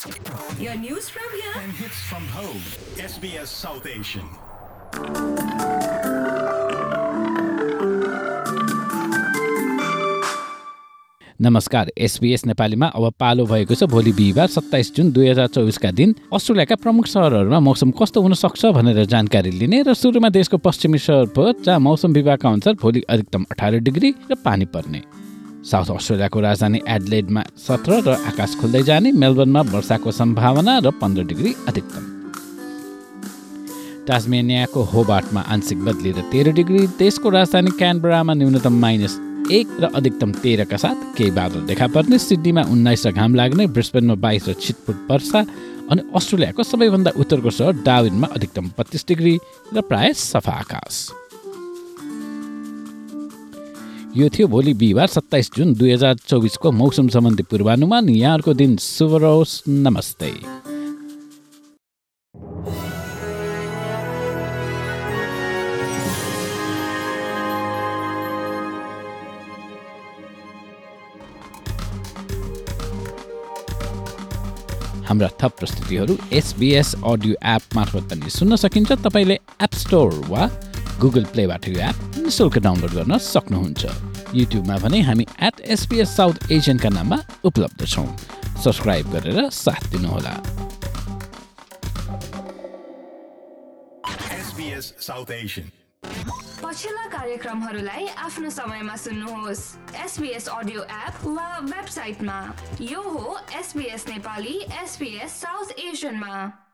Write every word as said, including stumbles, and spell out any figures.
Your news from here and hits from home. S B S South Asian. नमस्कार, SBS नेपालीमा अब पालो भएको छ भोलि बिहिबार सत्ताइस जुन दुई हजार चौबिसका दिन अस्ट्रेलियाका प्रमुख सहरहरूमा मौसम कस्तो हुन सक्छ भनेर जानकारी लिने र सुरुमा देशको पश्चिमी सहर पर्थ जहाँ मौसम विभागका अनुसार भोलि अधिकतम अठार डिग्री र पानी पर्ने। साउथ अस्ट्रेलियाको राजधानी एडलेडमा सत्र र आकाश खुल्दै जाने। मेलबर्नमा वर्षाको सम्भावना र पन्ध्र डिग्री अधिकतम। टास्मेनियाको होबार्टमा आंशिक बदली र तेह्र डिग्री। देशको राजधानी क्यानबरामा न्यूनतम माइनस एक र अधिकतम तेह्रका साथ केही बादल देखा पर्ने। सिडनीमा उन्नाइस र घाम लाग्ने। ब्रिस्बेनमा बाइस र छिटपुट वर्षा। अनि अस्ट्रेलियाको सबैभन्दा उत्तरको सहर डार्विनमा अधिकतम बत्तीस डिग्री र प्राय सफा आकाश। यो थियो भोलि बिहिबार सत्ताइस जुन दुई हजार चौबिसको मौसम सम्बन्धी पूर्वानुमान। यहाँहरूको दिन शुभ रहोस्। नमस्ते। हाम्रा थप प्रस्तुतिहरू एसबीएस अडियो एप मार्फत पनि सुन्न सकिन्छ। तपाईँले एप स्टोर वा गुगल प्लेबाट यो एप निःशुल्क डाउनलोड गर्न सक्नुहुन्छ। युट्युबमा भने हामी एट एसबीएस साउथ एसियनका नाममा उपलब्ध छौँ। सब्सक्राइब गरेर साथ दिनुहोला। S B S South Asian. पछिल्ला कार्यक्रमहरूलाई आफ्नो समयमा सुन्नुहोस् एसबीएस अडियो एप वा वेबसाइटमा। यो हो एसबीएस नेपाली एसबीएस साउथ एसियनमा।